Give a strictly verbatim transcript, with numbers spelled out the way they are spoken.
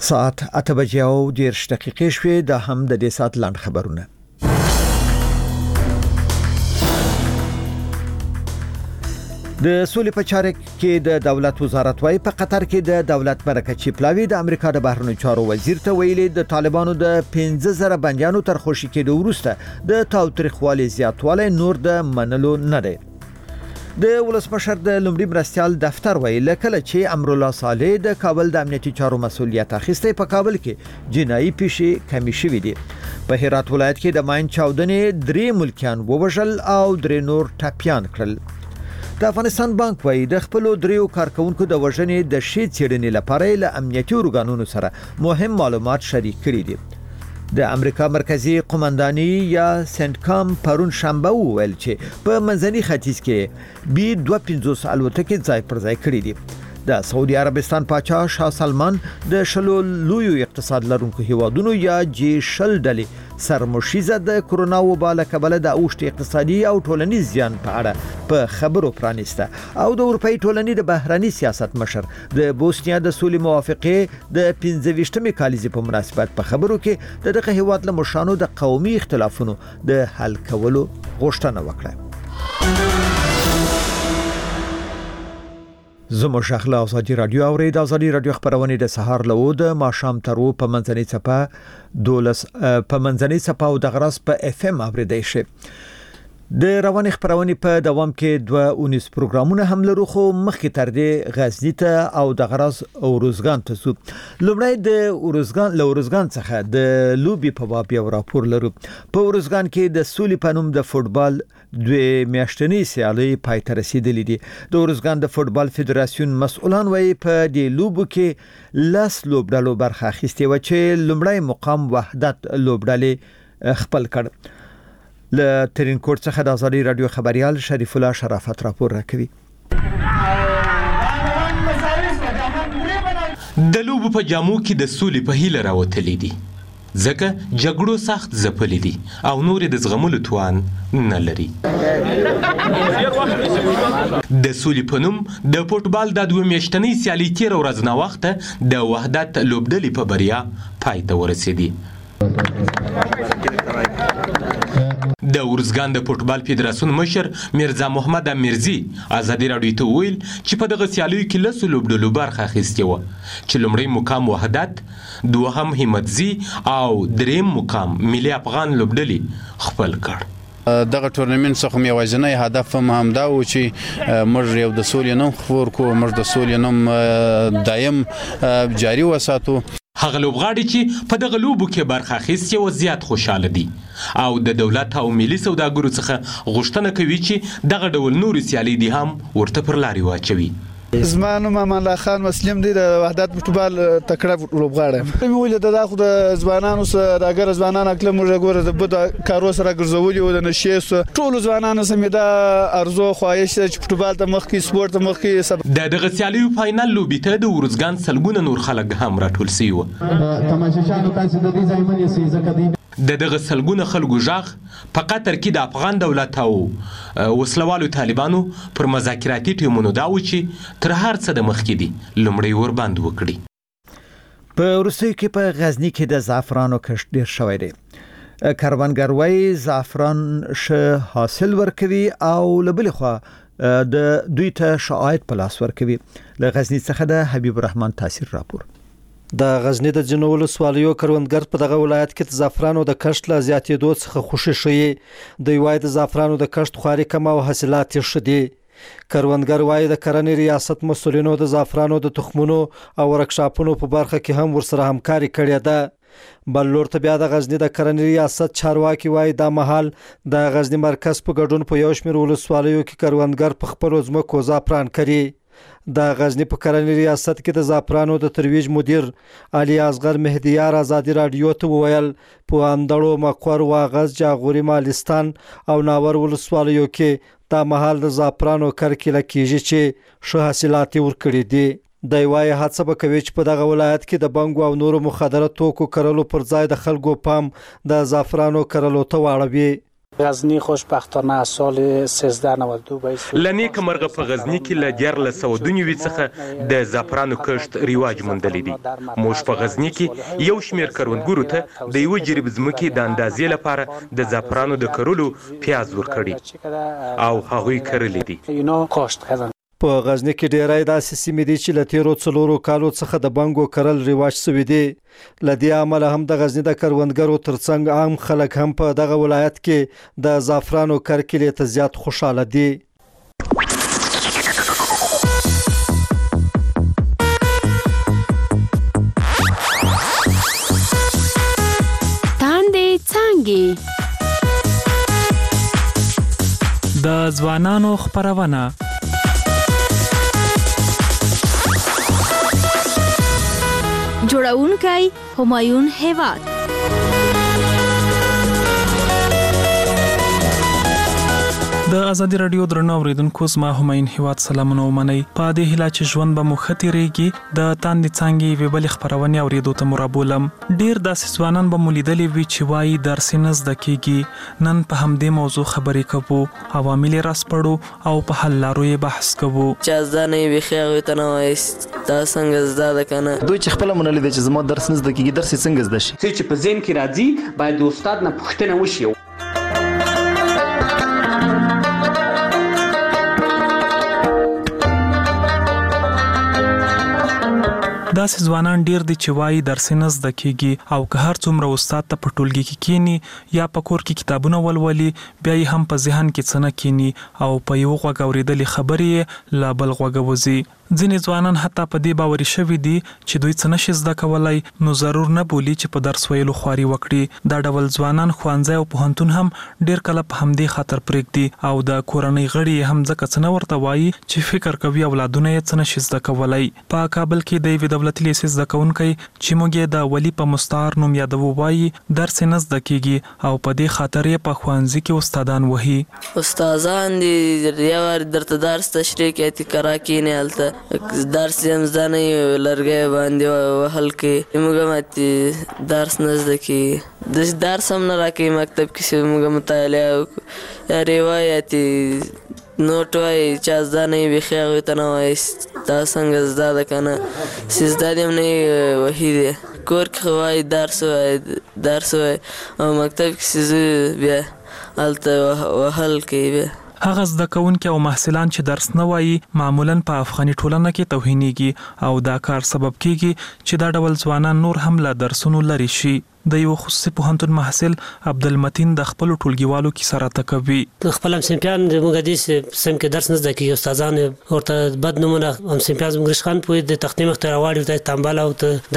ساعت اته بجې او دېرش دقیقې شوې. دا هم د دې ساعت لاند خبرونه. د سولې په چارو کې د دولت وزارت وايي په قطر کې د دولت مرکه چپلاوي د امریکا د بهرنیو چارو وزیر ته ویلي د طالبانو د پنځه زره بنديانو تر خوشي کېدو وروسته د تاوتریخوالي زیاتوالی نور د منلو نه دی. د ولسمشر د لومړي مرستيال دفتر ویلي لکه چې امرالله صالح د کابل د امنیتي چارو مسؤلیت اخیسته په کابل کې جنایي پیښې کمی شوې دي. په هرات ولایت کې د ماین چاودنې درې ملکیان ووژل او درې نور ټپيان کړل. د افغانستان بانک وایي د خپل دریو کارکونکو د وژنې د شی څېړنې لپاره له امنیتي ارګانونو سره مهم معلومات شریک کړي دي. د امریکا مرکزی قومنداني یا سنټکام پرون شنبه وویل چې په منځني ختیځ کې بي دوه پنځوس الوتکې ځای پر ځای کړي دي. د سعودي عربستان پاچا شاه سلمان د شلو لویو اقتصاد لرونکو هیوادونو یا جی شل ډلې سرمشيزه د کرونا وبا له کبله د اوښت اقتصادي او ټولنیز زیان په اړه په خبرو پرانیسته او د اروپאי ټولنې د بهرني سیاست مشر د بوسنیا د سولې موافقه د پنځه ویشتمې کالیزې په مناسبت په خبرو کې د دغه هیواد له مشرانو د قومي اختلافونو د حل کولو غوښتنه وکړه. زموږ شخله ازادي رادیو او د ازادي رادیو خبرونه د سهار له ود ما شام ترو په منځنۍ صفه دولس په منځنۍ صفه او د غرس په اف ام اوریدای شي. د رواني خبرونه په دوام کې دوه اونیس پروګرامونه هم لرو خو مخکې تر دې غزنی ته او د غرس او روزګان ته سو. لومړی د روزګان له روزګان څخه د لوبي په باب یو راپور لرو. په روزګان کې د سولې په نوم د فوتبال دوی میاشتنی سیالي پای ته رسیدلې دي. د روزګان د فوتبال فدراسیون مسؤلان وایي په دې لوبو کې لاس لوبډالو برخه اخیستې و چې لومړی مقام وحدت لوبډالې خپل کړ. له ترین کوټ څخه د ازادي رادیو خبريال شریف الله شرافت راپور راکوي. د لوبو په جامو کې د سولې په هیله راوتلې دي ځکه جګړو سخت ځپلې دي او نور د زغملو توان نه لري. د سولې په نوم د فوتبال د دوه میاشتنۍ سیالي تیر ورځ نه وخته د وحدت لوبډلې په بریا پای ته ورسېدي. د ورزګان د فوتبال فدراسیون مشر میرزا محمد امیرزی ازادي رادیو ته ویل چې په دغه سیالیو کې لس لوبډلو برخه اخیستې و چې لومړی مقام وحدت، دوهم همتزي او دریم مقام ملي افغان لوبډلې خپل کړ. دغه ټورنمنت څخه یوازینی هدف هم دا و چې موږ یو د سولې نوم خپور کو، موږ د سولې نوم دایم جاری وساتو. هغه لوبغاړي چې په دغه لوبو کې برخه اخیستې و زیات خوشاله دي او د دولت او ملي سوداګرو څخه غوښتنه کوي چې دغه ډول نورې سیالۍ دي هم ورته پر لارې واچوي. زما نوم امان الله خان مسلم دی د وحدت فوتبال تکړه لوبغاړی. مې ویل د خو د ځوانانو سره د اگر ځوانان اکل موږ ګوره د بده کارو سره ګرځولي او د نشې ټول ځوانانو سم دا ارزو خواهش چې فوتبال ته مخ کې سپورت ته مخ کې د دغه سیالیو فائنل لوبي ته د ورزګان سلګونه نور خلک هم راټول شوي وو. تماشچیانو تاسو د دې ځای منې سي ځکه دی د دغه سلګونه خلکو ژغ په قطر کې د افغان دولت او وسلوالو طالبانو پر مذاکراتي ټیمونو دا و چې تر هر څه د مخکې دي لومړی ورباند وکړي. په روسیې کې په غزنی کې د زعفرانو کښت ډیر شوی دی. کاروانګر وايي زعفران ښه حاصل ورکوي او لبل خو د دوی ته شعاعت په لاس ورکوي. له غزنی څخه د حبیب الرحمن تاثیر راپور. د غزنی د جنو ولسوالیو کروندګر په دغه ولایت کې د زعفرانو د کښت لا زیاتېدو څخه خوشي شوي. د وای د زعفرانو د کښت خواري کم او حاصلات یې ښه دي. کروندګر وای د کرنې ریاست مسولینو د زعفرانو د تخمونو او ورکشاپونو په برخه کې هم ورسره همکاري کړې ده. بل لور ته بیا د غزنی د کرنې ریاست چارواکي وای دا مهال د غزنی مرکز په ګډون په یو شمېر ولسوالیو کې کروندګر په خپل ځمکو زعفران کوي. د غزنی په کرنې ریاست کې د زعفرانو د ترویج مدیر علي اصغر مهدیار ازادي رادیو ته وویل په اندړو مقر واغز جاغوري مالستان او ناور ولسوالیو کې دا مهال د زعفرانو کرکیله کیږي چې ښه حاصلات ورکړي دي. د وای هڅه به کوي چې په دغه ولایت کې د بنګو او نورو مخدره توکو کرلو پر ځای د خلکو پام د زعفرانو کرلو ته واړوي. غزنی خوشبختانه از سال سیزده نود و دو لنی کمرغه په غزنی کې له دیارلس سوه دوه نوي څخه د زعفرانو کښت رواج موندلی دی. موږ په غزنی کې یو شمېر کروندګرو ته د یوه جریب ځمکې د اندازې لپاره د زعفرانو د کرلو پیاز ورکړي او هغوی کرلي دي. په غزنی کې ډیری داسې سیمې دي چې له تیرو څلورو کالو څخه د بنګو کرل رواج شوي دي. له دې امله هم د غزنی د کروندګرو ترڅنګ عام خلک هم په دغه ولایت کې د زعفرانو کرکیلې ته زیات خوشاله دي. تاندې څانګې د ځوانانو خپرونه جوړونکی همایون هیواد. د ازادي رادیو درنو اوریدونکو زما همایون هیواد سلامونه ومنئ. په دې هیله چې ژوند به مو ښه تیریږي د تاندې څانګې یوې بلې خپرونې اورېدو ته مو رابولم. ډېر داسې ځوانان به مو لیدلي وي چې وایي درس یې نه زده کېږي. نن په همدې موضوع خبرې کوو، عوامل یې راسپړو او په حل لارو یې بحث کوو. چې زده نه وي بیخي هغوی ته نه وایست دا څنګه زده ده که نه. دوی چې خپله منلې ده چې زما درس نه زده کېږي، درس یې څنګه زده شي؟ څه چې په ذهن کې راځي باید د استاد نه پوښتنه وشي. داسې ځوانان ډیر دي چې وایي درس نه زده کېږي او که هر څومره استاد ته په ټولګي کې کینی یا په کور کې کتابونه ولولي بیا یې هم په ذهن کې څه نه کینی او په یو غوږ اورېدلې خبرې یې له بل غوږه وځي. ځینې ځوانان حتی په دې باوري شوي دي چې دوی څه نشي زده کولی نو ضرور نه بولي چې په درس ویلو خواري وکړي. دا ډول ځوانان ښوونځی او پوهنتون هم ډیر کله په همدې خاطر پرېږدي او د کورنۍ غړي یې هم ځکه څه نه ورته وایي چې فکر کوي اولادونه یې څه نشي زده کولی. په کابل کې د یوې دولتي لیسې زده کوونکی چې موږ یې د ولي په مستعار نوم یادوو وایي درس یې نه زده کېږي او په دې خاطر یې په ښوونځي کې استادان وهي. استادان دي یو وار درته درس تشریح کوي چې کرا کښېنې هلته درس یې هم زده نه وي لرګی باندې وهل کوي. موږ هم درس نه زده کېږي، داسې درس هم نه راکوي مکتب کې چې موږ مطالعه وکړو یا روایت نوټ وایي چې زده نه وي بیخي هغوی ته نه وایست دا څنګه زده ده که نه. چې زده دې هم نه وي وهي دی. کور کې خو وایي درس وایي درس وایي او مکتب کې چې زه بیا هلته وهل کوي. بیا هغه زده کوونکي او محصلان چې درس نه وایي معمولاً په افغاني ټولنه کې توهینېږي او دا کار سبب کیږي چې دا ډول ځوانان نور هم له درسونو لرې شي. د یو خصوصي پوهنتون محصل عبدالمتین د خپلو ټولګیوالو کیسه راته کوي. خپل همصنفیان زموږ دې سیم کې درس نه زده کېږي، استادان ورته بد نومونه همصنفیان زموږ رشخان پوهې د تختې مخ ته راواړي ورته تنبل او ته